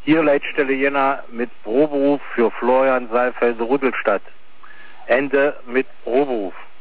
Hier Leitstelle Jena mit Proberuf für Florian Saalfeld Rüttelstadt. Ende mit Proberuf.